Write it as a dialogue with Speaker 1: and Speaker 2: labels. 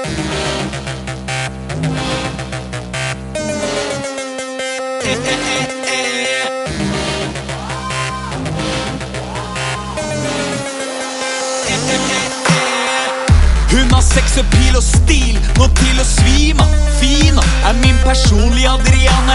Speaker 1: Hun har sex, appeal og stil, nå til å svime. Fina er min personlige Adriana